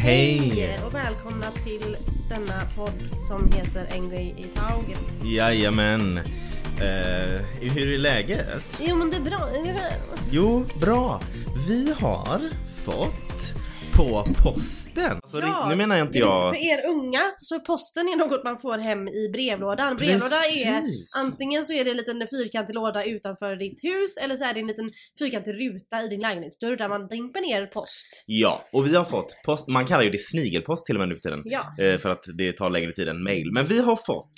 Hej och välkomna till denna podd som heter En grej i taget. Jajamän. Hur är läget? Jo, men det är bra. Jo, bra. Vi har fått på posten. Alltså, Ja, nu menar jag inte jag... För er unga så är posten är något man får hem i brevlådan. Brevlåda är antingen så är det en liten fyrkantig låda utanför ditt hus, eller så är det en liten fyrkantig ruta i din lägenhetsdörr där man dimper ner post. Ja, och vi har fått post. Man kallar ju det snigelpost till och med nu för tiden. Ja. För att det tar längre tid än mail. Men vi har fått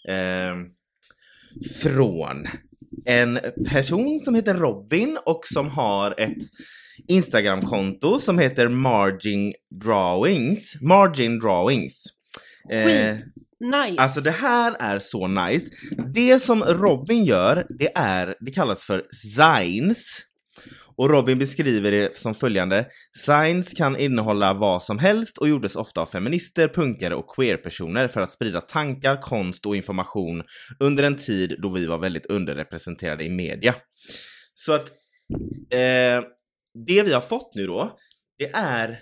från en person som heter Robin och som har ett Instagram-konto som heter Margin Drawings. Nice. Alltså det här är så nice. Det som Robin gör, det kallas för zines. Och Robin beskriver det som följande: zines kan innehålla vad som helst och gjordes ofta av feminister, punkare och queer-personer för att sprida tankar, konst och information under en tid då vi var väldigt underrepresenterade i media. Så att det vi har fått nu då, det är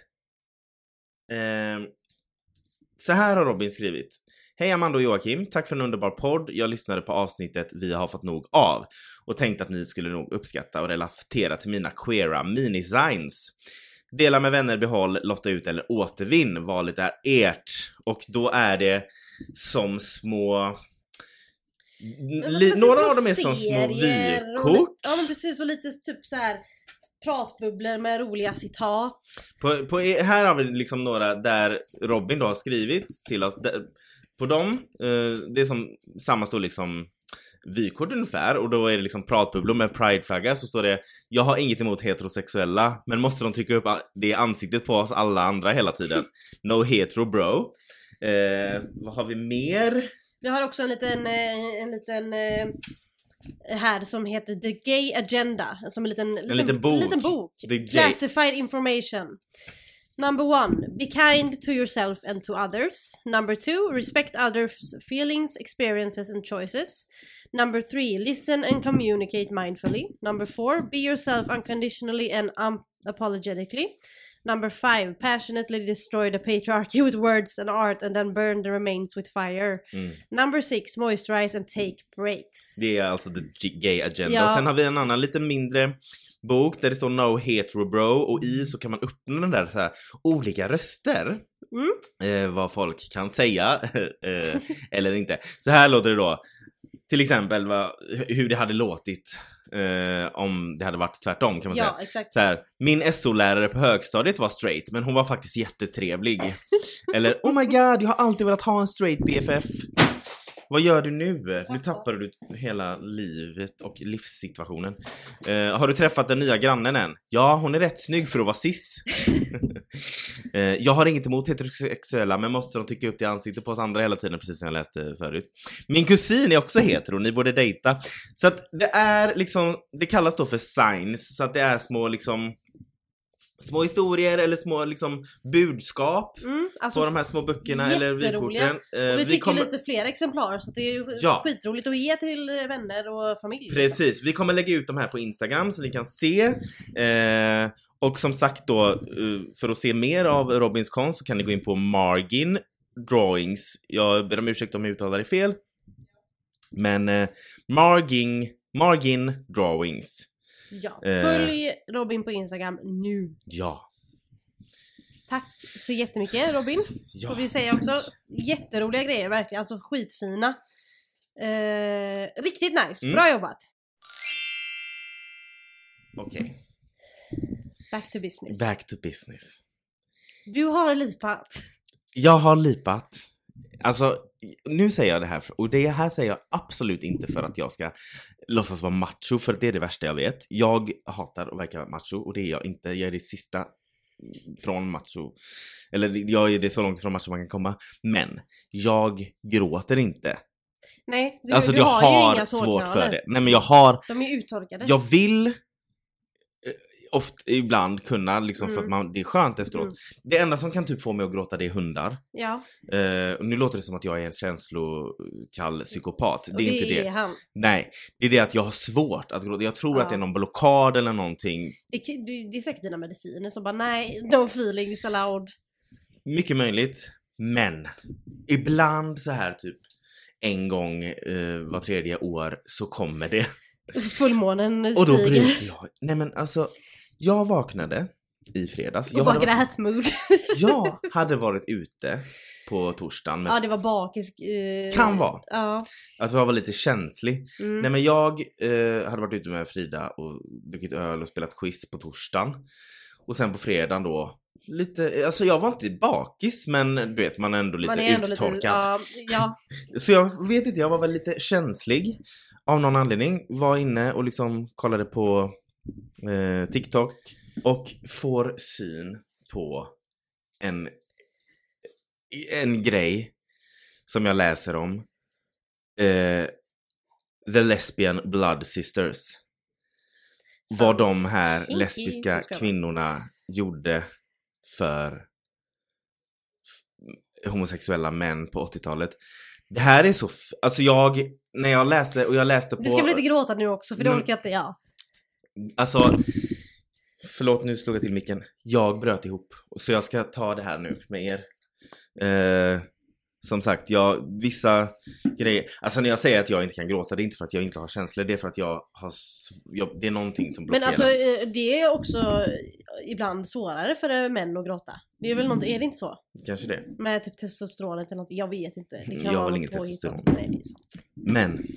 så här har Robin skrivit: Hej Amanda och Joakim, tack för en underbar podd. Jag lyssnade på avsnittet vi har fått nog av och tänkte att ni skulle nog uppskatta och relatera till mina queera mini-zines. Dela med vänner, behåll, lotta ut eller återvinn. Valet är ert. Och då är det som små... några av dem är som små vykort. Ja, men precis, och lite typ så här pratbubblor med roliga citat. Här har vi liksom några där Robin då har skrivit till oss. På dem, det är som samma storlek som vykort ungefär. Och då är det liksom pratbubblor med prideflagga. Så står det: jag har inget emot heterosexuella, men måste de trycka upp det ansiktet på oss alla andra hela tiden. No hetero bro. Vad har vi mer? Vi har också en liten här som heter The Gay Agenda, som en liten bok. Classified information. Number 1, be kind to yourself and to others. Number 2, respect others' feelings, experiences and choices. Number 3, listen and communicate mindfully. Number 4, be yourself unconditionally and unapologetically. Number 5, passionately destroy the patriarchy with words and art and then burn the remains with fire. Number 6, moisturize and take breaks. Det är alltså the gay agenda. Ja. Och sen har vi en annan lite mindre bok där det står no hetero bro, och i så kan man öppna den där så här olika röster. Vad folk kan säga eller inte. Så här låter det då. Till exempel hur det hade låtit om det hade varit tvärtom, kan man säga. Exakt. Så här: min SO-lärare på högstadiet var straight, men hon var faktiskt jättetrevlig. Eller oh my god, jag har alltid velat ha en straight BFF. Vad gör du nu? Nu tappar du hela livet och livssituationen. Har du träffat den nya grannen än? Ja, hon är rätt snygg för att vara cis. Jag har inget emot heterosexuella, men måste de tycka upp det ansiktet på oss andra hela tiden, precis som jag läste förut. Min kusin är också hetero, ni borde dejta. Så att det är liksom, det kallas då för signs. Så att det är små liksom små historier eller små liksom budskap alltså, på de här små böckerna eller vykorten. Vi fick ju lite fler exemplar, så det är ju skitroligt att ge till vänner och familj. Precis, vi kommer lägga ut de här på Instagram så ni kan se. Och som sagt då, för att se mer av Robins konst så kan ni gå in på Margin Drawings. Jag ber om ursäkt om jag uttalar det fel. Men Margin Drawings. Ja, följ Robin på Instagram nu. Ja. Tack så jättemycket Robin. Ja. Och vi säger också jätteroliga grejer, verkligen, alltså skitfina. Riktigt nice, bra jobbat. Okej. Back to business. Back to business. Du har lipat. Jag har lipat. Alltså, nu säger jag det här, och det här säger jag absolut inte för att jag ska låtsas vara macho, för det är det värsta jag vet. Jag hatar att verka macho, och det är jag inte. Jag är det sista från macho. Eller jag är det så långt från macho man kan komma. Men jag gråter inte. Nej, du jag har ju inga svårt för det. Nej, men jag har... De är uttorkade. Jag vill... ofta ibland kunna liksom, för att det är skönt efteråt. Det enda som kan typ få mig att gråta, det är hundar. Ja. Och nu låter det som att jag är en känslokall psykopat. Det är inte det. Han. Nej, det är det att jag har svårt att gråta. Jag tror att det är någon blockad eller någonting. Det är säkert dina mediciner som bara nej, no feelings allowed. mycket möjligt. Men ibland så här typ en gång var tredje år så kommer det. Fullmånen stiger. Och då bryter jag. Nej men alltså, jag vaknade i fredags. Och bara grätmood. Jag hade varit ute på torsdagen. Ja, det var bakis. Kan vara. Ja. Att jag var lite känslig. Nej men jag hade varit ute med Frida och druckit öl och spelat quiz på torsdagen. Och sen på fredagen då lite, alltså jag var inte bakis, men du vet, man är ändå lite uttorkad. Ja. Så jag vet inte, jag var väl lite känslig av någon anledning. Var inne och liksom kollade på TikTok och får syn på en grej som jag läser om. The Lesbian Blood Sisters. Vad de här lesbiska kvinnorna gjorde för homosexuella män på 80-talet. Det här är så... Alltså när jag läste på... Du ska väl inte gråta nu också, för det orkar inte jag. Alltså... Förlåt, nu slog jag till micken. Jag bröt ihop. Så jag ska ta det här nu med er. Som sagt, vissa grejer... Alltså när jag säger att jag inte kan gråta, det är inte för att jag inte har känslor. Det är för att det är någonting som blockerar. Men alltså, det är också ibland svårare för män att gråta. Det är väl något, är det inte så? Kanske det. Med typ testosteronet eller något, jag vet inte. Det kan jag har väl inget testosteron. Men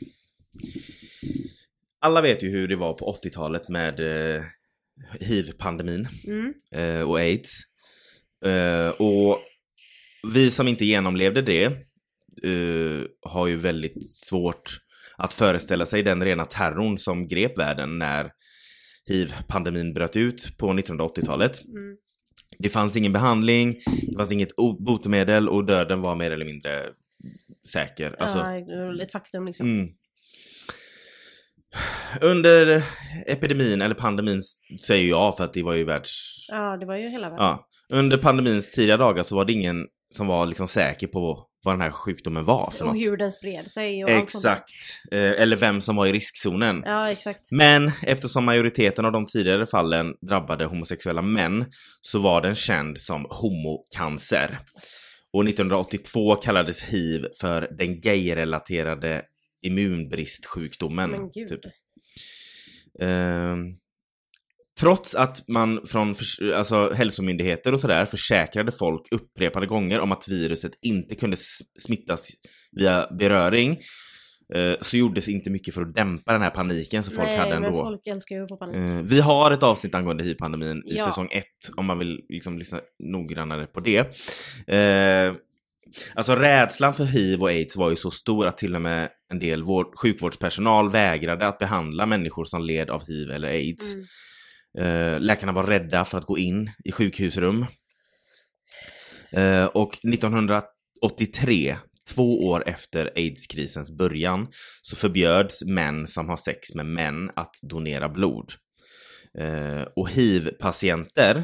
alla vet ju hur det var på 80-talet med HIV-pandemin och AIDS. Och vi som inte genomlevde det har ju väldigt svårt att föreställa sig den rena terrorn som grep världen när HIV-pandemin bröt ut på 1980-talet. Det fanns ingen behandling, det fanns inget botemedel och döden var mer eller mindre säker. Alltså, ett faktum liksom. Under epidemin eller pandemin säger jag, för att det var ju Ja, det var ju hela världen. Ja. Under pandemins tidiga dagar så var det ingen som var liksom säker på vad den här sjukdomen var för och något. Hur den spred sig och exakt. Eller vem som var i riskzonen. Ja, exakt. Men eftersom majoriteten av de tidigare fallen drabbade homosexuella män så var den känd som homocancer. Och 1982 kallades HIV för den gay-relaterade immunbristsjukdomen. Men gud. Typ. Trots att man från hälsomyndigheter och sådär försäkrade folk upprepade gånger om att viruset inte kunde smittas via beröring, så gjordes inte mycket för att dämpa den här paniken som folk hade ändå. Men folk älskar ju att få panik. Vi har ett avsnitt angående HIV-pandemin i säsong 1 om man vill liksom lyssna noggrannare på det. Alltså rädslan för HIV och AIDS var ju så stor att till och med en del sjukvårdspersonal vägrade att behandla människor som led av HIV eller AIDS. Läkarna var rädda för att gå in i sjukhusrum. Och 1983, 2 år efter AIDS-krisens början, så förbjöds män som har sex med män att donera blod. Och HIV-patienter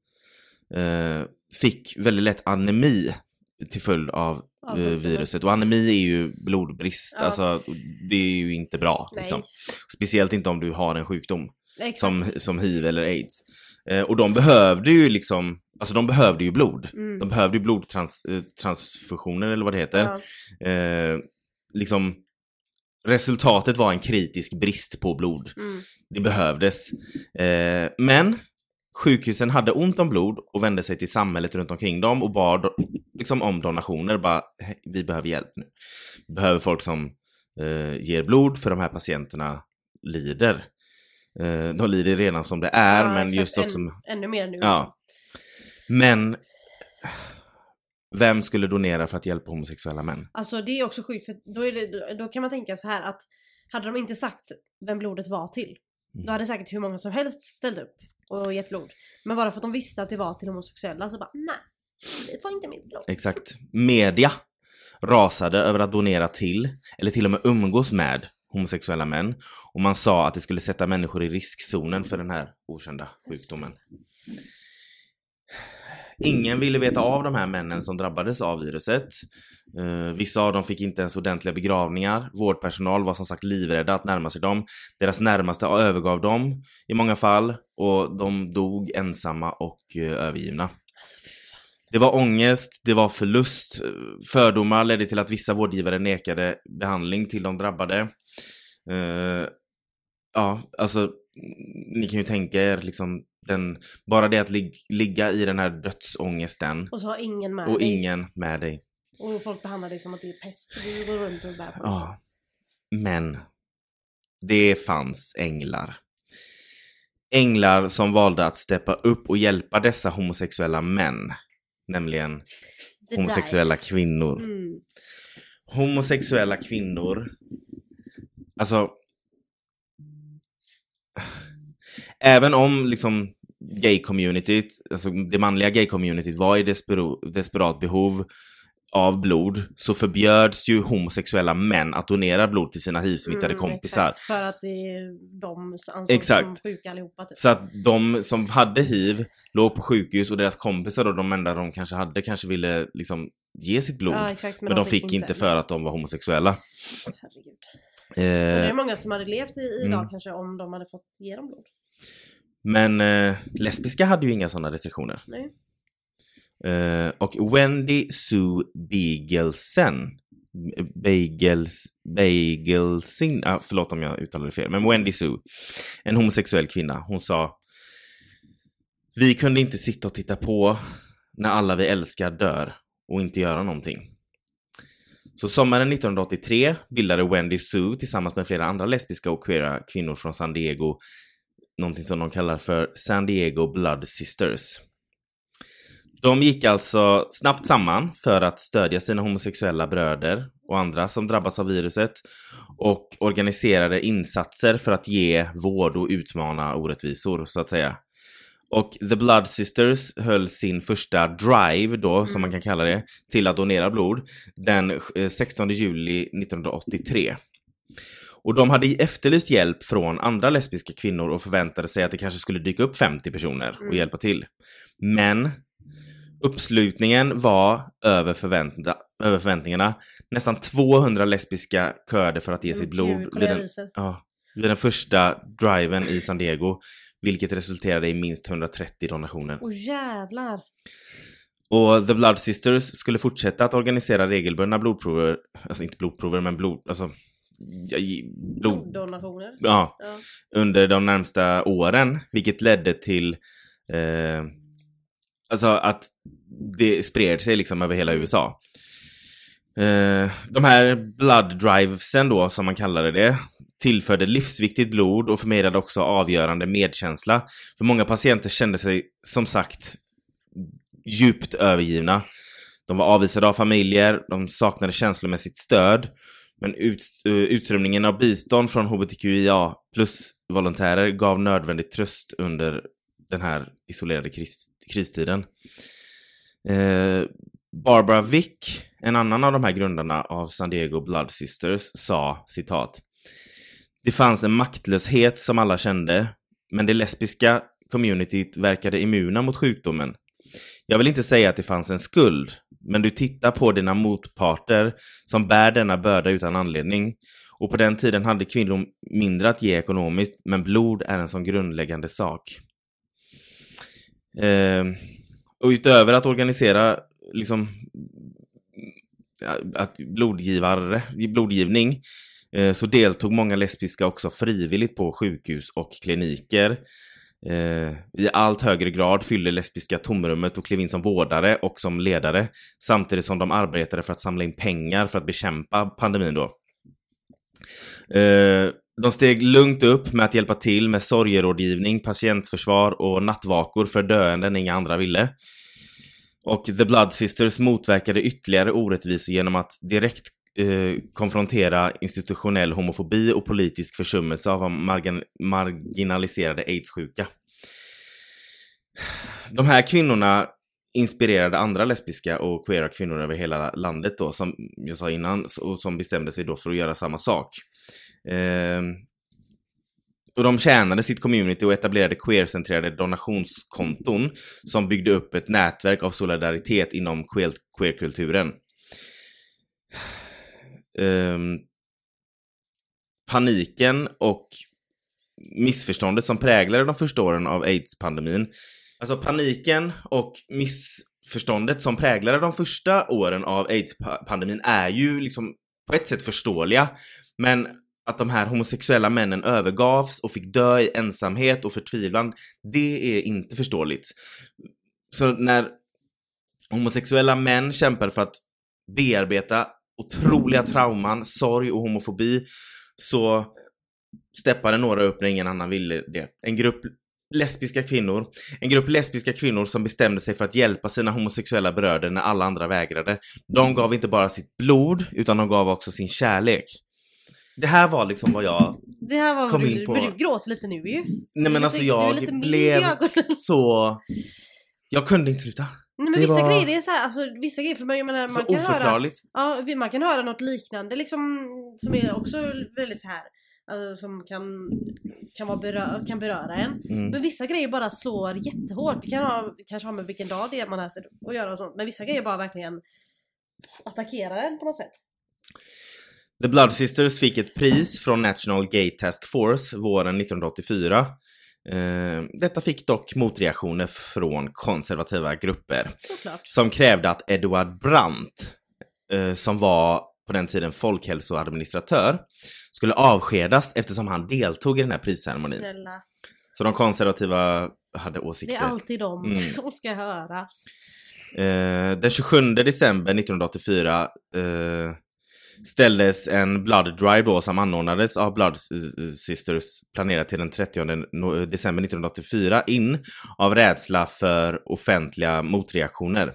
fick väldigt lätt anemi till följd av viruset. Och anemi är ju blodbrist. Ja. Alltså, det är ju inte bra. Liksom. Speciellt inte om du har en sjukdom. Som HIV eller AIDS. Och de behövde ju liksom... Alltså de behövde ju blod. De behövde ju blodtransfusioner eller vad det heter. Ja. Liksom... Resultatet var en kritisk brist på blod. Det behövdes. Men... Sjukhusen hade ont om blod och vände sig till samhället runt omkring dem och bad liksom om donationer. Bara, vi behöver hjälp nu. Vi behöver folk som ger blod, för de här patienterna lider. De lider redan som det är, men exakt, just också... Ännu mer nu. Ja. Men vem skulle donera för att hjälpa homosexuella män? Alltså det är också sjukt, för då kan man tänka så här att hade de inte sagt vem blodet var till, då hade säkert hur många som helst ställt upp och gett blod. Men bara för att de visste att det var till homosexuella så bara, nej, det får inte mitt blod. Exakt. Media rasade över att donera till, eller till och med umgås med homosexuella män. Och man sa att det skulle sätta människor i riskzonen för den här okända sjukdomen. Ingen ville veta av de här männen som drabbades av viruset. Vissa av dem fick inte ens ordentliga begravningar. Vårdpersonal var som sagt livrädda att närma sig dem. Deras närmaste övergav dem i många fall. Och de dog ensamma och övergivna. Alltså, fy Det var ångest, det var förlust. Fördomar ledde till att vissa vårdgivare nekade behandling till de drabbade. Ja, alltså ni kan ju tänka er liksom bara det att ligga i den här dödsångesten. Och så har ingen med och dig. Ingen med dig. Och folk behandlar dig som att det är pest. Du går runt och bär på. Ja. Men det fanns änglar. Änglar som valde att steppa upp och hjälpa dessa homosexuella män. Nämligen homosexuella kvinnor. Mm. Homosexuella kvinnor. Alltså, även om liksom gay-communityt, alltså det manliga gay-communityt var i desperat behov av blod, så förbjöds ju homosexuella män att donera blod till sina hiv-smittade kompisar. Exakt, för att det är de ansågs som sjuka allihopa. Typ. Så att de som hade hiv låg på sjukhus och deras kompisar då, de enda de kanske hade, kanske ville liksom ge sitt blod. Ja, exakt, men de fick inte för att de var homosexuella. Herregud. Och det är många som hade levt idag kanske om de hade fått ge dem blod. Men lesbiska hade ju inga sådana restriktioner. Nej. Och Wendy Sue Bagelsin, förlåt om jag uttalade det fel, men Wendy Sue, en homosexuell kvinna, hon sa: vi kunde inte sitta och titta på när alla vi älskar dör och inte göra någonting. Så sommaren 1983 bildade Wendy Sue tillsammans med flera andra lesbiska och queera kvinnor från San Diego någonting som de kallar för San Diego Blood Sisters. De gick alltså snabbt samman för att stödja sina homosexuella bröder och andra som drabbas av viruset och organiserade insatser för att ge vård och utmana orättvisor, så att säga. Och The Blood Sisters höll sin första drive då, som man kan kalla det, till att donera blod den 16 juli 1983. Och de hade efterlyst hjälp från andra lesbiska kvinnor och förväntade sig att det kanske skulle dyka upp 50 personer och hjälpa till. Men uppslutningen var över förväntningarna. Nästan 200 lesbiska körde för att ge sitt blod vid den första driven i San Diego, vilket resulterade i minst 130 donationer. Jävlar! Och The Blood Sisters skulle fortsätta att organisera regelbundna blodprover, alltså inte blodprover men bloddonationer. Ja, under de närmsta åren, vilket ledde till alltså att det spred sig liksom över hela USA. De här blood drivesen då, som man kallade det, tillförde livsviktigt blod och förmedlade också avgörande medkänsla. För många patienter kände sig som sagt djupt övergivna. De var avvisade av familjer, de saknade känslomässigt stöd. Men utströmningen av bistånd från HBTQIA plus volontärer gav nödvändig tröst under den här isolerade kristiden. Barbara Vick, en annan av de här grundarna av San Diego Blood Sisters, sa, citat: det fanns en maktlöshet som alla kände, men det lesbiska communityt verkade immuna mot sjukdomen. Jag vill inte säga att det fanns en skuld, men du tittar på dina motparter som bär denna börda utan anledning. Och på den tiden hade kvinnor mindre att ge ekonomiskt, men blod är en sån grundläggande sak. Och utöver att organisera liksom att blodgivning så deltog många lesbiska också frivilligt på sjukhus och kliniker. I allt högre grad fyllde lesbiska tomrummet och klev in som vårdare och som ledare, samtidigt som de arbetade för att samla in pengar för att bekämpa pandemin då. De steg lugnt upp med att hjälpa till med sorgerådgivning, patientförsvar och nattvakor för döende när inga andra ville. Och The Blood Sisters motverkade ytterligare orättvisor genom att direkt konfrontera institutionell homofobi och politisk försummelse av marginaliserade AIDS-sjuka. De här kvinnorna inspirerade andra lesbiska och queera kvinnor över hela landet då, som jag sa innan, och som bestämde sig då för att göra samma sak. Och de tjänade sitt community och etablerade queer-centrerade donationskonton som byggde upp ett nätverk av solidaritet inom queerkulturen. Paniken och missförståndet som präglade de första åren av AIDS-pandemin. Alltså paniken och missförståndet som präglade de första åren av AIDS-pandemin är ju liksom på ett sätt förståeliga, men att de här homosexuella männen övergavs och fick dö i ensamhet och förtvivlan, det är inte förståeligt. Så när homosexuella män kämpar för att bearbeta otroliga trauman, sorg och homofobi, så steppade några upp när ingen annan ville det. En grupp lesbiska kvinnor som bestämde sig för att hjälpa sina homosexuella bröder när alla andra vägrade. De gav inte bara sitt blod, utan de gav också sin kärlek. Det här var liksom vad jag kom in på. Men du gråter lite nu ju. Nej, men alltså jag blev så... Jag kunde inte sluta. Nej, men vissa grejer, det är så här, alltså vissa grejer, för jag menar, man kan oförklarligt. Man kan höra något liknande liksom, som är också väldigt så här, alltså, som kan beröra en. Men vissa grejer bara slår jättehårt. Det kanske ha med vilken dag det är man läser och göra och sånt, men vissa grejer bara verkligen attackerar en på något sätt. The Blood Sisters fick ett pris från National Gay Task Force våren 1984. Detta fick dock motreaktioner från konservativa grupper. Såklart. Som krävde att Edward Brandt, som var på den tiden folkhälsoadministratör, skulle avskedas eftersom han deltog i den här prisceremonin. Snälla. Så de konservativa hade åsikter. Det är alltid de som ska höras. Den 27 december 1984 ställdes en blood drive då, som anordnades av Blood Sisters, planerat till den 30 december 1984 in av rädsla för offentliga motreaktioner.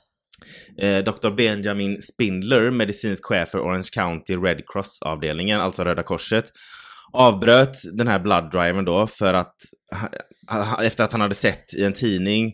Dr. Benjamin Spindler, medicinsk chef för Orange County Red Cross-avdelningen, alltså Röda Korset, avbröt den här blood driven då för att efter att han hade sett i en tidning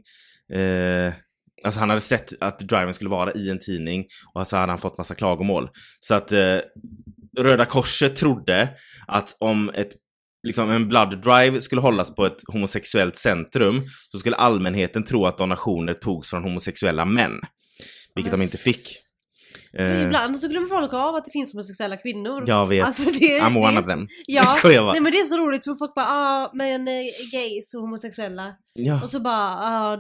alltså han hade sett att driven skulle vara i en tidning, och så hade han fått massa klagomål. Så att Röda Korset trodde att om en blood drive skulle hållas på ett homosexuellt centrum, så skulle allmänheten tro att donationer togs från homosexuella män, vilket de inte fick. Ibland så glömmer folk av att det finns homosexuella kvinnor. Jag vet, alltså I'm one of them. Ja, nej, men det är så roligt för folk bara, men gays och homosexuella. Ja. Och så bara,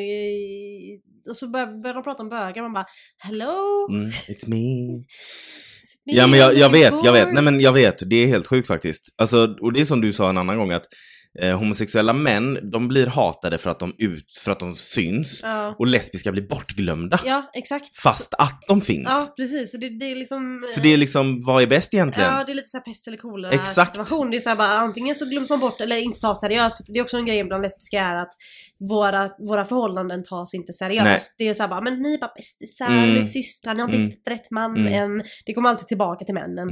och så börjar de prata om bögar. Man bara, hello? It's me. Ja, men jag vet. Nej, men jag vet, det är helt sjukt faktiskt. Alltså, och det är som du sa en annan gång, att homosexuella män, de blir hatade för att de syns, och lesbiska blir bortglömda. Ja, exakt. Fast att de finns. Ja, precis. Så det är liksom... Så det är liksom, vad är bäst egentligen? Ja, det är lite så här pest eller kolera situation. Det är så här bara, antingen så glöms man bort eller inte tas seriöst. För det är också en grej bland lesbiska, är att våra förhållanden tas inte seriöst. Nej. Det är så här bara, men ni är bara bästisar, ni är systrar, ni har inte hittat rätt man än. Det kommer alltid tillbaka till männen.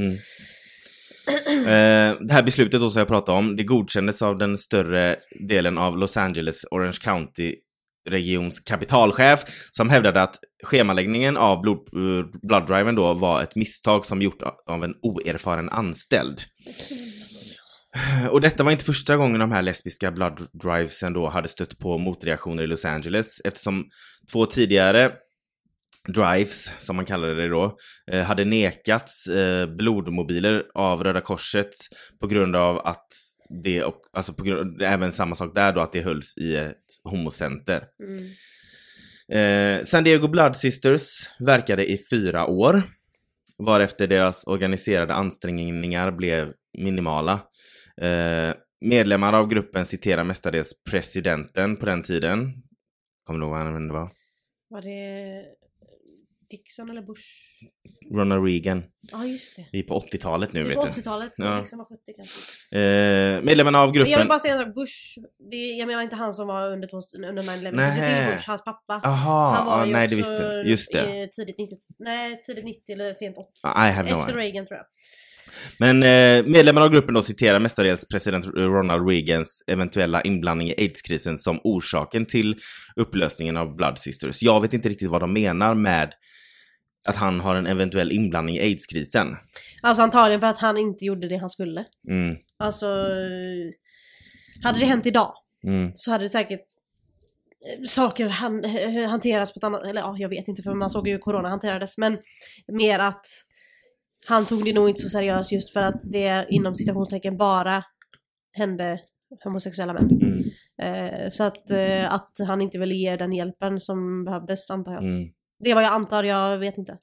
Det här beslutet då som jag pratade om, det godkändes av den större delen av Los Angeles Orange County regions kapitalchef, som hävdade att schemaläggningen av blood-driven då var ett misstag som gjort av en oerfaren anställd. Och detta var inte första gången de här lesbiska blood-drivesen då hade stött på motreaktioner i Los Angeles, eftersom 2 tidigare drives, som man kallade det då, hade nekats blodmobiler av Röda Korset på grund av att det, och alltså på grund, även samma sak där då, att det hölls i ett homocenter. San Diego Blood Sisters verkade i 4 år, varefter deras organiserade ansträngningar blev minimala. Medlemmar av gruppen citerar mestadels presidenten på den tiden. Kommer du ihåg vad det var? Var det Dixon eller Bush? Ronald Reagan. Ja, just det. Vi är på 80-talet nu, vet du. På 80-talet, ja. Dixon var 70 kanske. Medlemmarna av gruppen... Jag vill bara säga att Bush, jag menar inte han som var under 9/11. Nej. Bush, hans pappa. Aha, han var ju nej, också det visste. Just det. Tidigt 90 eller sent 80. Efter Reagan, tror jag. Men medlemmarna av gruppen då citerar mestadels president Ronald Reagans eventuella inblandning i AIDS-krisen som orsaken till upplösningen av Blood Sisters. Jag vet inte riktigt vad de menar med att han har en eventuell inblandning i AIDS-krisen. Alltså antagligen för att han inte gjorde det han skulle. Alltså, hade det hänt idag så hade det säkert saker hanterats på ett annat, eller ja, jag vet inte, för man såg ju hur corona hanterades, men mer att han tog det nog inte så seriöst, just för att det inom citationstecken bara hände homosexuella män. Så att han inte ville ge den hjälpen som behövdes, antar jag. Det var jag antar, jag vet inte.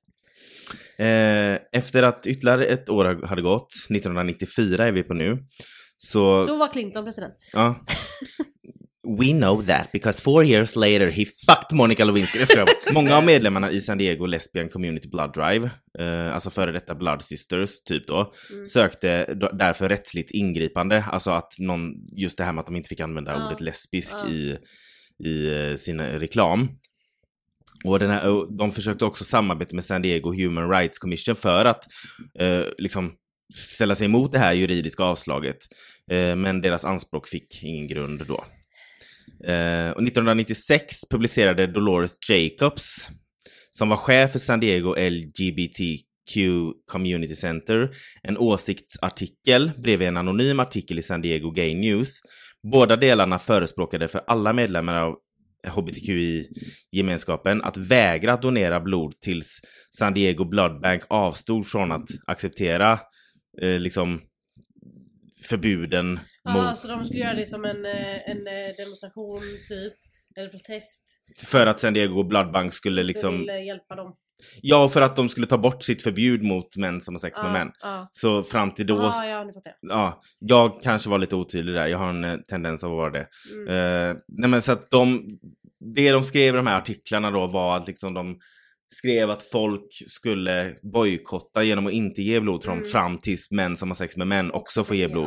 Efter att ytterligare ett år hade gått, 1994 är vi på nu, så... Då var Clinton president. Ja. We know that because 4 years later he fucked Monica Lewinsky. Många av medlemmarna i San Diego Lesbian Community Blood Drive, alltså före detta Blood Sisters typ då, sökte därför rättsligt ingripande. Alltså att just det här med att de inte fick använda ordet lesbisk i sin reklam. Och de försökte också samarbeta med San Diego Human Rights Commission för att liksom ställa sig emot det här juridiska avslaget. Men deras anspråk fick ingen grund då. Och 1996 publicerade Dolores Jacobs, som var chef för San Diego LGBTQ Community Center, en åsiktsartikel bredvid en anonym artikel i San Diego Gay News. Båda delarna förespråkade för alla medlemmar av HBTQI-gemenskapen att vägra att donera blod tills San Diego Blood Bank avstod från att acceptera liksom förbuden mot... så de skulle göra det som en demonstration typ, eller protest. För att San Diego Blood Bank skulle liksom... ville hjälpa dem. Ja, för att de skulle ta bort sitt förbud mot män som har sex med män. Så fram till då... nu fattar jag. Ja, jag kanske var lite otydlig där. Jag har en tendens att vara det. Nej, men så att det de skrev i de här artiklarna då var att liksom de skrev att folk skulle bojkotta genom att inte ge blod till dem fram tills män som har sex med män också får ge blod.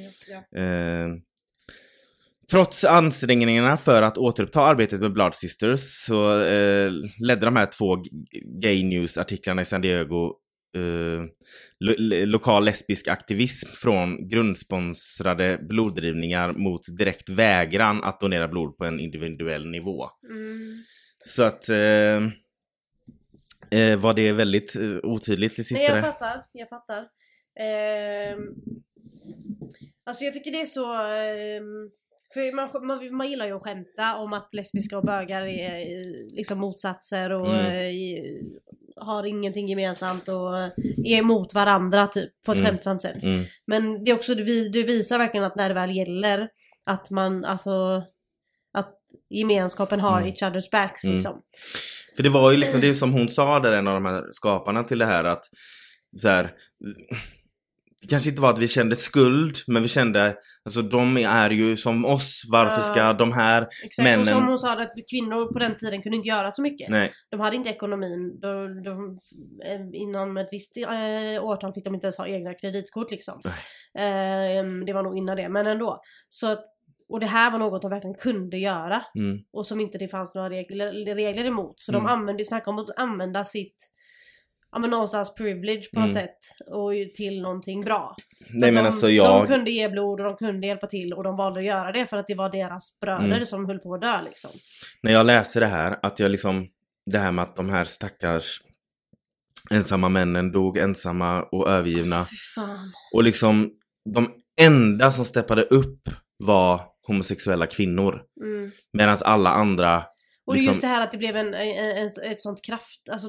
Trots ansträngningarna för att återuppta arbetet med Blood Sisters så ledde de här 2 Gay News-artiklarna i San Diego lokal lesbisk aktivism från grundsponsrade bloddrivningar mot direkt vägran att donera blod på en individuell nivå. Så att var det väldigt otydligt det sista? Nej, jag fattar. Alltså jag tycker det är så... För man gillar ju att skämta om att lesbiska och bögar är liksom motsatser och har ingenting gemensamt och är emot varandra typ på ett skämtsamt sätt. Men det är också det visar verkligen att när det väl gäller att man alltså att gemenskapen har each other's backs liksom. För det var ju liksom det som hon sa där, en av de här skaparna till det här, att så här, det kanske inte var att vi kände skuld, men vi kände, alltså de är ju som oss, varför ska de här männen... Och som hon sa, att kvinnor på den tiden kunde inte göra så mycket. Nej. De hade inte ekonomin, inom ett visst årtal fick de inte ens ha egna kreditkort liksom. Det var nog innan det, men ändå. Så att, och det här var något de verkligen kunde göra och som inte det fanns några regler emot. Så de snackade om att använda sitt någonstans privilege på något sätt och till någonting bra. Nej, men de kunde ge blod och de kunde hjälpa till och de valde att göra det för att det var deras bröder som höll på att dö liksom. När jag läser det här, att jag liksom, det här med att de här stackars ensamma männen dog ensamma och övergivna. Alltså, fy fan. Och liksom de enda som steppade upp var homosexuella kvinnor. Medan alla andra... Och liksom... just det här att det blev ett sånt kraft, alltså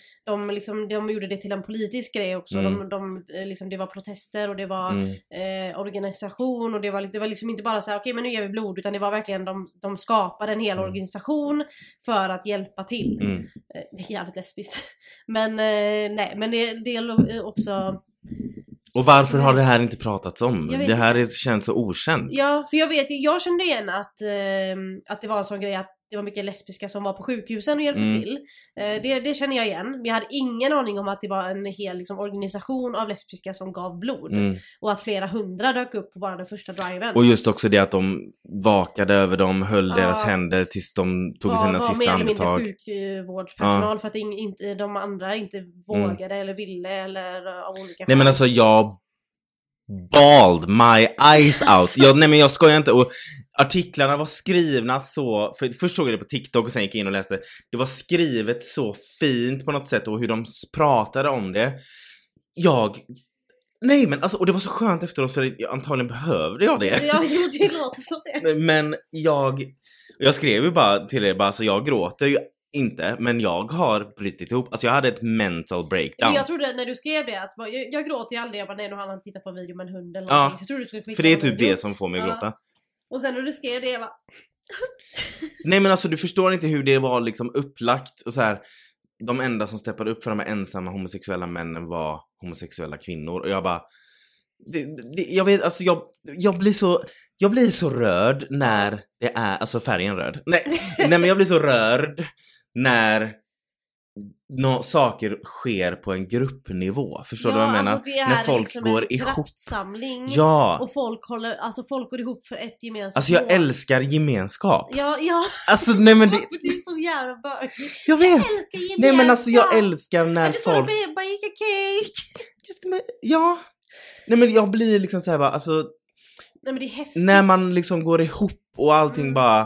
de gjorde det till en politisk grej också. Liksom, det var protester och det var organisation och det var liksom inte bara så här, okej, men nu ger vi blod, utan det var verkligen de skapade en hel organisation för att hjälpa till. Det är jävligt lesbiskt. Men nej, men det är också... Och varför har det här inte pratats om? Det här känns så okänt. Ja, för jag kände igen att det var en sån grej att det var mycket lesbiska som var på sjukhusen och hjälpte till. Det känner jag igen. Men jag hade ingen aning om att det var en hel liksom, organisation av lesbiska som gav blod. Och att flera hundra dök upp på bara den första driven. Och just också det att de vakade över dem, höll deras händer tills de tog sina sista andetag. Var mer eller mindre sjukvårdspersonal för att de andra inte vågade eller ville eller av olika skäl. Nej, men alltså jag bawled my eyes out. Nej, men jag skojar inte. Och artiklarna var skrivna så... Först såg jag det på TikTok och sen gick jag in och läste. Det var skrivet så fint på något sätt och hur de pratade om det. Nej, men alltså, och det var så skönt efteråt för antagligen behövde jag det. Ja, det låter som det. Men jag skrev ju bara till er, alltså jag gråter ju inte, men jag har brutit ihop. Alltså jag hade ett mental breakdown. Jag trodde när du skrev det att jag gråter ju aldrig. Jag bara, nej, nu har han tittat på en video med en hund eller någonting. Så jag trodde du skulle för det är typ det som får mig att gråta. Och sen när du skrev det, jag bara... Nej men alltså du förstår inte hur det var liksom upplagt och så här. De enda som steppade upp för de här ensamma homosexuella männen var homosexuella kvinnor. Och jag bara... jag vet, alltså jag blir så rörd när det är... Alltså färgen röd. Nej men jag blir så rörd när saker sker på en gruppnivå. Förstår du vad jag menar? Alltså när folk liksom går en ihop. Kraftsamling. Ja. Och folk går ihop för ett gemensamt Alltså jag älskar gemenskap. Ja. Alltså nej men det är så jävla bögigt. Jag vet. Jag älskar gemenskap. Nej men alltså jag älskar när I just folk... wanna bake a cake. Ja. Nej men jag blir liksom så här bara, alltså... Nej men det är häftigt. När man liksom går ihop och allting bara...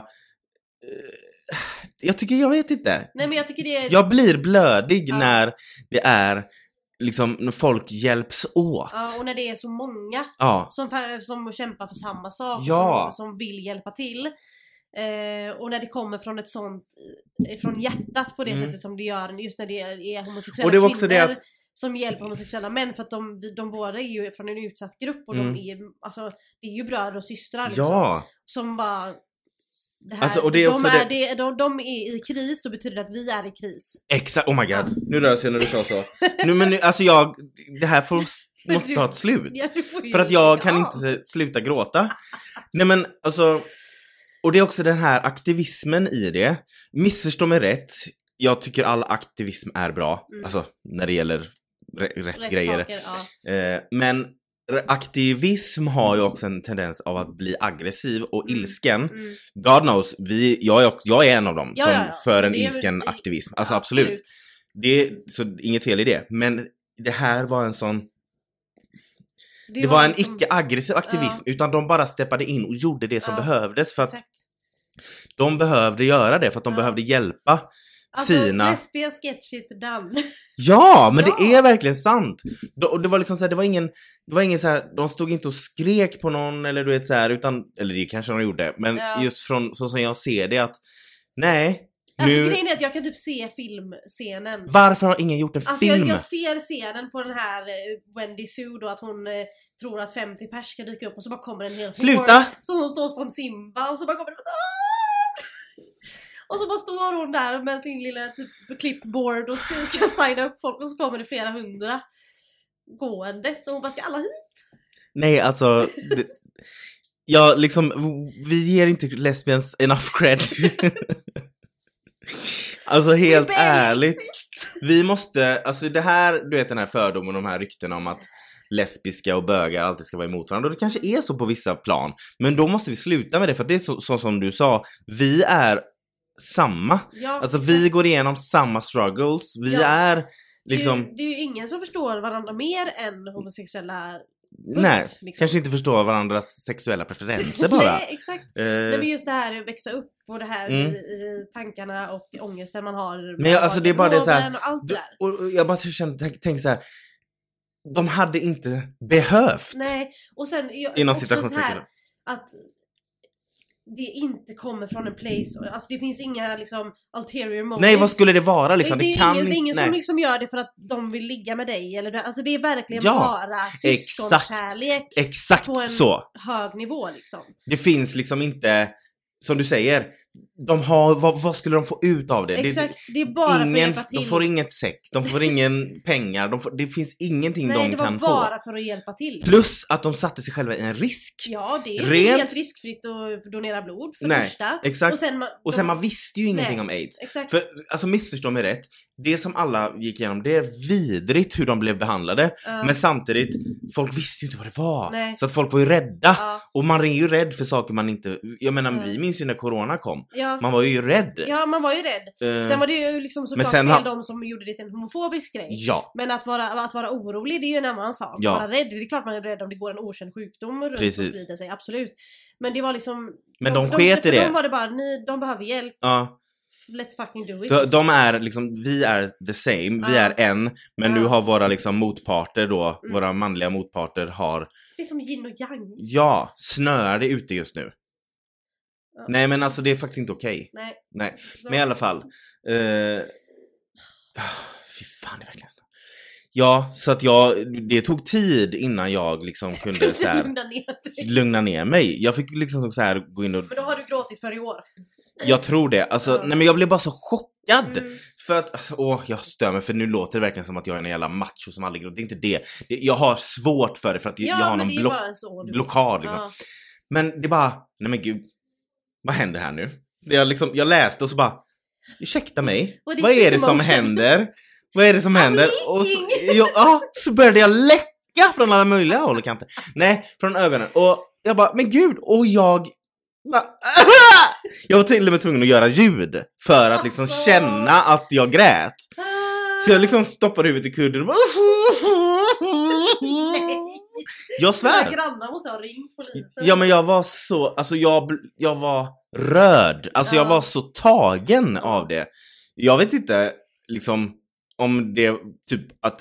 jag vet inte. Nej men jag tycker det är... Jag blir blödig när det är liksom när folk hjälps åt. Ja, och när det är så många som kämpar för samma sak, som vill hjälpa till. Och när det kommer från ett sånt från hjärtat på det sättet som det gör just när det är homosexuella och det var kvinnor också det att... som hjälper homosexuella män, för att de båda är ju från en utsatt grupp och de är, alltså, det är ju bröder och systrar liksom, som bara det här, alltså, och det är också de är i kris, då betyder det att vi är i kris. Exakt, oh my god. Nu rör sig när du sa så. Alltså det här måste ta ett slut. För att jag kan inte sluta gråta. Nej men alltså, och det är också den här aktivismen i det. Missförstå mig rätt. Jag tycker all aktivism är bra. Alltså när det gäller rätt grejer. Saker, men aktivism har ju också en tendens av att bli aggressiv och ilsken. God knows, jag är en av dem som för en ilsken aktivism. Alltså absolut. Så inget fel i det. Men det här var en sån... Det var en icke-aggressiv aktivism, utan de bara steppade in och gjorde det som behövdes för att de behövde göra det, för att de behövde hjälpa sina... Lesbian sketch it done. Ja, men det är verkligen sant. Det var liksom så här, det var ingen så här, de stod inte och skrek på någon eller du vet så här, utan, eller det kanske de gjorde, men just från så som jag ser det att nej. Alltså grejen är att jag kan typ se filmscenen. Varför har ingen gjort en film? Jag ser scenen på den här Wendy Sue då, att hon tror att 50 pers ska dyka upp och så bara kommer en hel Sluta! Så hon står som Simba och så bara kommer det och så bara står hon där med sin lilla typ clipboard och ska signa upp folk och så kommer det flera hundra gåendes och hon bara, ska alla hit? Nej, alltså vi ger inte lesbians enough cred. Alltså helt ärligt. Vi måste, alltså det här, du vet den här fördomen, de här ryktena om att lesbiska och bögar alltid ska vara emot varandra. Och det kanske är så på vissa plan. Men då måste vi sluta med det, för att det är så som du sa. Vi är samma. Alltså vi går igenom samma struggles. Vi är liksom... Det är ju ingen som förstår varandra mer än homosexuella. Nej, liksom. Kanske inte förstå varandras sexuella preferenser bara. Nej, exakt. Det blir just det här växa upp och det här i tankarna och ångesten man har. Men alltså det är bara det så här, och allt där. Och jag bara tänker så här, de hade inte behövt. Nej, och sen inom också så här att det inte kommer från en place, alltså det finns inga liksom ulterior motives. Nej, vad skulle det vara liksom? Det är ingen som liksom gör det för att de vill ligga med dig eller alltså det är verkligen bara syskonkärlek. Exakt på en så hög nivå liksom. Det finns liksom inte, som du säger, de har, vad skulle de få ut av det? Exakt, det är bara för att hjälpa till. De får inget sex, de får ingen pengar, det finns ingenting de kan få. Nej, det var bara för att hjälpa till. Plus att de satte sig själva i en risk. Ja, det är helt riskfritt att donera blod för första. Exakt. Och sen man visste ju ingenting om AIDS. Exakt. För, alltså missförstå mig rätt, det som alla gick igenom, det är vidrigt hur de blev behandlade. Men samtidigt, folk visste ju inte vad det var. Nej. Så att folk var ju rädda. Och man är ju rädd för saker man inte... Jag menar, vi minns ju när corona kom. Ja. Man var ju rädd. Ja, man var ju rädd. Sen var det ju liksom såklart fel de som gjorde det till en homofobisk grej. Ja. Men att vara orolig, det är ju en annan sak. Ja. Vara rädd, det är klart man är rädd om det går en okänd sjukdom runt och sprider sig, absolut. Men det var liksom... Men de sket i det. De var det bara, de behöver hjälp. Ja. Let's fucking do it. De är liksom, vi är the same, vi är en. Men nu har våra liksom motparter då, våra manliga motparter har... Det är som yin och yang. Ja, snöar det ute just nu. Nej, men alltså det är faktiskt inte okej. Nej. Men i alla fall. Fy fan, det är verkligen snö. Ja, så att det tog tid innan jag liksom kunde så här, lugna ner mig. Jag fick liksom så här gå in och... Men då har du gråtit för i år. Jag tror det. Alltså, nej, men jag blev bara så chockad. För att, alltså, jag stör mig. För nu låter det verkligen som att jag är en jävla macho som aldrig gråter. Det är inte det. Jag har svårt för det. För att jag har någon blockad liksom. Ja. Men det bara, nej men gud. Vad händer här nu? Jag läste och så bara, ursäkta mig. Vad är det som händer? Vad är det som händer? Och så började jag läcka från alla möjliga håll och kanter. Nej, från ögonen. Och jag bara, men gud. Och jag var till och med tvungen att göra ljud för att liksom känna att jag grät. Så jag liksom stoppade huvudet i kudden och bara... Jag svär. Mina grannar måste ha ringt polisen. Ja, men jag var så... Alltså jag var rörd. Alltså jag var så tagen av det. Jag vet inte liksom om det typ att...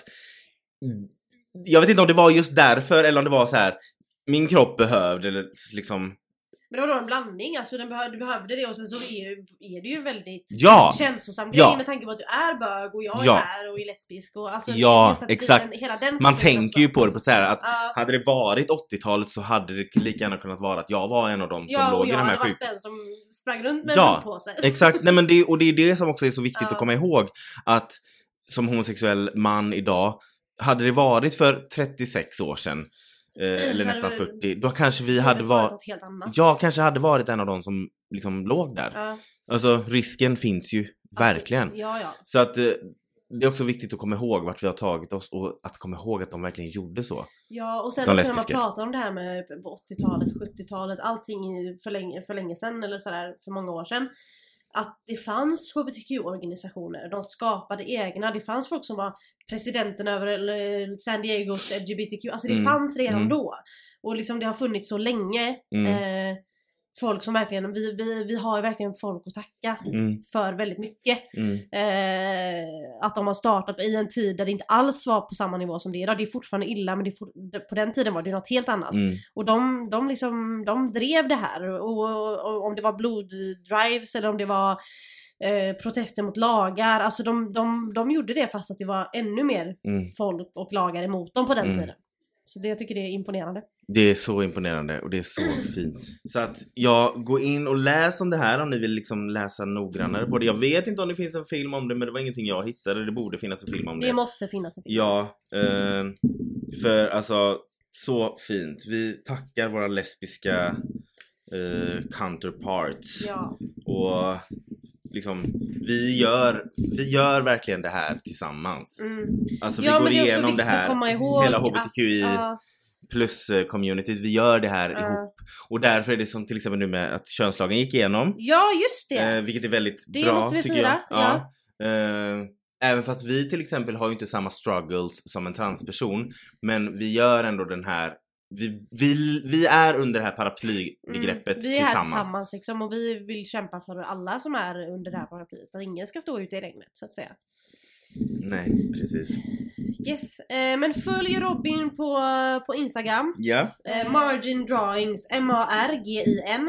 Jag vet inte om det var just därför eller om det var så här... Min kropp behövde eller liksom... Men det var då en blandning, alltså du behövde det och sen så är det ju väldigt känslosam grej med tanke på att du är bög och jag är här och är lesbisk och alltså exakt. Hela den man tänker ju på det på så här att hade det varit 80-talet så hade det lika gärna kunnat vara att jag var en av dem som låg i de här sjukhus. Ja, den som sprang runt med en på sig. Exakt. Nej, men det är det som också är så viktigt att komma ihåg att som homosexuell man idag, hade det varit för 36 år sedan eller nästan 40, då kanske vi hade varit kanske hade varit en av dem som liksom låg där. Alltså risken finns ju verkligen. Så att det är också viktigt att komma ihåg vart vi har tagit oss och att komma ihåg att de verkligen gjorde så. Ja, och sen också när man pratar om det här med 80-talet, 70-talet, allting för länge sedan eller sådär, för många år sedan. Att det fanns hbtq-organisationer, de skapade egna, det fanns folk som var presidenten över San Diegos LGBTQ, alltså det fanns redan då. Och liksom det har funnits så länge, folk som verkligen, vi har verkligen folk att tacka för väldigt mycket. Att de har startat i en tid där det inte alls var på samma nivå som det är idag. Det är fortfarande illa, men på den tiden var det något helt annat. Och de drev det här. Och om det var bloddrives eller om det var protester mot lagar. Alltså de gjorde det fast att det var ännu mer folk och lagar emot dem på den tiden. Så jag tycker det är imponerande. Det är så imponerande och det är så fint. Så att gå in och läs om det här om ni vill liksom läsa noggrannare på det. Jag vet inte om det finns en film om det, men det var ingenting jag hittade. Det borde finnas en film om det. Det måste finnas en film. Ja, för alltså så fint. Vi tackar våra lesbiska counterparts. Ja. Och liksom vi gör verkligen det här tillsammans. Alltså vi går igenom det här hela HBTQI plus communityt, vi gör det här ihop. Och därför är det som till exempel nu med att könslagen gick igenom. Ja, just det. Vilket är väldigt det bra tycker jag. Ja. Även fast vi till exempel har ju inte samma struggles som en transperson, men vi gör ändå den här vi är under det här paraplybegreppet vi är här tillsammans liksom, och vi vill kämpa för alla som är under det här paraplyet, att ingen ska stå ute i regnet så att säga. Nej, precis. Yes, men följ Robin på Instagram. Ja. Margin Drawings, MARGIN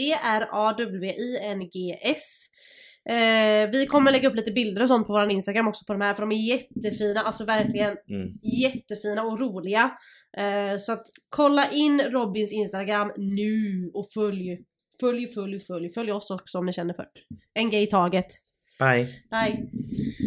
DRAWINGS. Vi kommer lägga upp lite bilder och sånt på vår Instagram också på de här, för de är jättefina, alltså verkligen jättefina och roliga. Så att kolla in Robins Instagram nu och följ oss också om ni känner för det. En grej i taget. Bye. Bye.